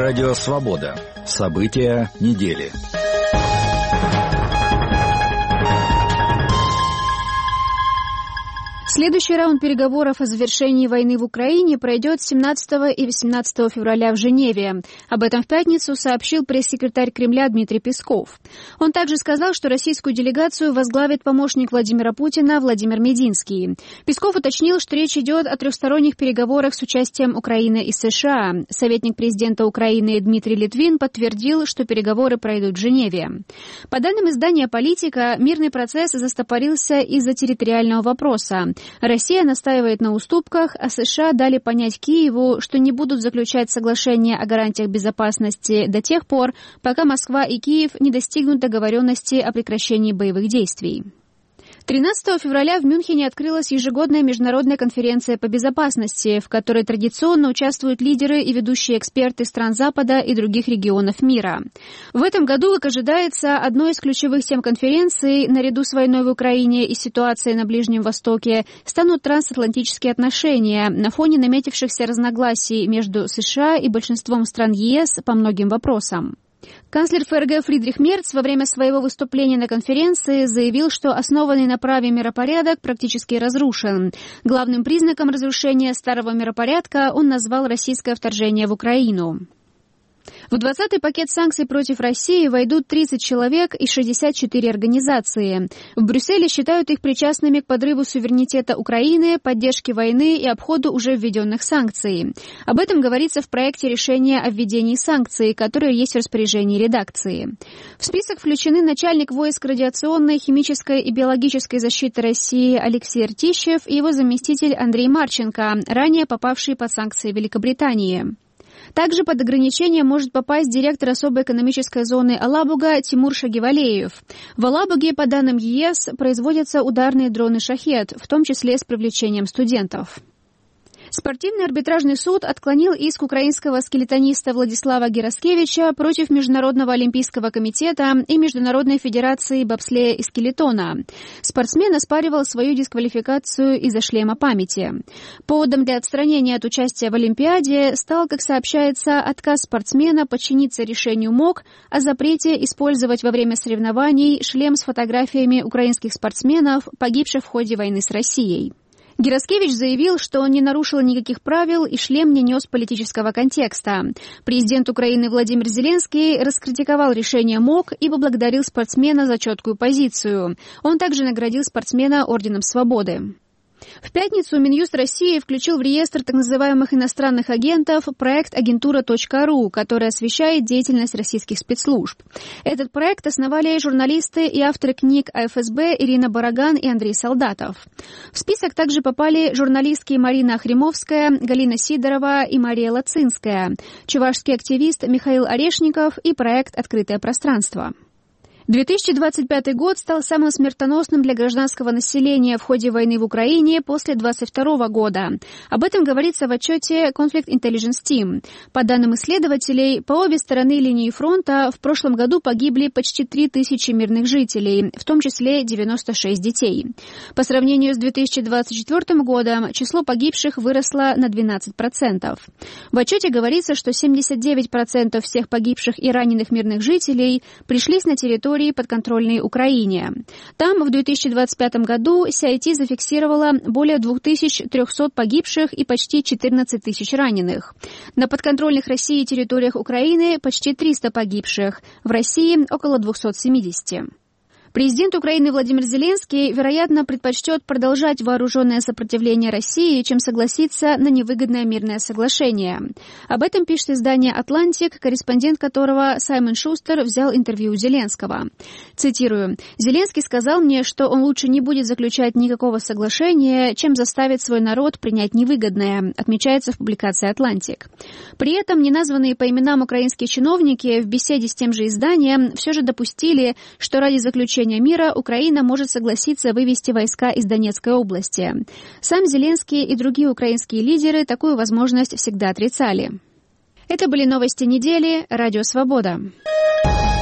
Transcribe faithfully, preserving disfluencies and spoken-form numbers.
Радио «Свобода». События недели. Следующий раунд переговоров о завершении войны в Украине пройдет семнадцатого и восемнадцатого февраля в Женеве. Об этом в пятницу сообщил пресс-секретарь Кремля Дмитрий Песков. Он также сказал, что российскую делегацию возглавит помощник Владимира Путина Владимир Мединский. Песков уточнил, что речь идет о трехсторонних переговорах с участием Украины и США. Советник президента Украины Дмитрий Литвин подтвердил, что переговоры пройдут в Женеве. По данным издания «Политика», мирный процесс застопорился из-за территориального вопроса. Россия настаивает на уступках, а США дали понять Киеву, что не будут заключать соглашение о гарантиях безопасности до тех пор, пока Москва и Киев не достигнут договоренности о прекращении боевых действий. тринадцатого февраля в Мюнхене открылась ежегодная международная конференция по безопасности, в которой традиционно участвуют лидеры и ведущие эксперты стран Запада и других регионов мира. В этом году, как ожидается, одной из ключевых тем конференции, наряду с войной в Украине и ситуацией на Ближнем Востоке, станут трансатлантические отношения на фоне наметившихся разногласий между США и большинством стран ЕС по многим вопросам. Канцлер ФРГ Фридрих Мерц во время своего выступления на конференции заявил, что основанный на праве миропорядок практически разрушен. Главным признаком разрушения старого миропорядка он назвал российское вторжение в Украину. В двадцатый пакет санкций против России войдут тридцать человек и шестьдесят четыре организации. В Брюсселе считают их причастными к подрыву суверенитета Украины, поддержке войны и обходу уже введенных санкций. Об этом говорится в проекте решения о введении санкций, которое есть в распоряжении редакции. В список включены начальник войск радиационной, химической и биологической защиты России Алексей Ртищев и его заместитель Андрей Марченко, ранее попавшие под санкции Великобритании. Также под ограничение может попасть директор особой экономической зоны Алабуга Тимур Шагивалеев. В Алабуге, по данным ЕС, производятся ударные дроны «Шахед», в том числе с привлечением студентов. Спортивный арбитражный суд отклонил иск украинского скелетониста Владислава Гераскевича против Международного олимпийского комитета и Международной федерации бобслея и скелетона. Спортсмен оспаривал свою дисквалификацию из-за шлема памяти. Поводом для отстранения от участия в Олимпиаде стал, как сообщается, отказ спортсмена подчиниться решению МОК о запрете использовать во время соревнований шлем с фотографиями украинских спортсменов, погибших в ходе войны с Россией. Гераскевич заявил, что он не нарушил никаких правил и шлем не нес политического контекста. Президент Украины Владимир Зеленский раскритиковал решение МОК и поблагодарил спортсмена за четкую позицию. Он также наградил спортсмена Орденом Свободы. В пятницу Минюст России включил в реестр так называемых иностранных агентов проект агентура точка ру, который освещает деятельность российских спецслужб. Этот проект основали журналисты и авторы книг о эф эс бэ Ирина Бараган и Андрей Солдатов. В список также попали журналистки Марина Охримовская, Галина Сидорова и Мария Лацинская, чувашский активист Михаил Орешников и проект «Открытое пространство». две тысячи двадцать пятый год стал самым смертоносным для гражданского населения в ходе войны в Украине после двадцать второго года. Об этом говорится в отчете Conflict Intelligence Team. По данным исследователей, по обе стороны линии фронта в прошлом году погибли почти три тысячи мирных жителей, в том числе девяносто шесть детей. По сравнению с две тысячи двадцать четвёртым годом число погибших выросло на двенадцать процентов. В отчете говорится, что семьдесят девять процентов всех погибших и раненых мирных жителей пришлись на территорию подконтрольной Украине. Там в две тысячи двадцать пятом году си ай ти зафиксировала более две тысячи триста погибших и почти четырнадцать тысяч раненых. На подконтрольных России территориях Украины почти триста погибших, в России около двести семьдесят. Президент Украины Владимир Зеленский, вероятно, предпочтет продолжать вооруженное сопротивление России, чем согласиться на невыгодное мирное соглашение. Об этом пишет издание «Атлантик», корреспондент которого Саймон Шустер взял интервью у Зеленского. Цитирую: «Зеленский сказал мне, что он лучше не будет заключать никакого соглашения, чем заставить свой народ принять невыгодное», отмечается в публикации «Атлантик». При этом неназванные по именам украинские чиновники в беседе с тем же изданием все же допустили, что ради заключения мира Украина может согласиться вывести войска из Донецкой области. Сам Зеленский и другие украинские лидеры такую возможность всегда отрицали. Это были новости недели. Радио «Свобода».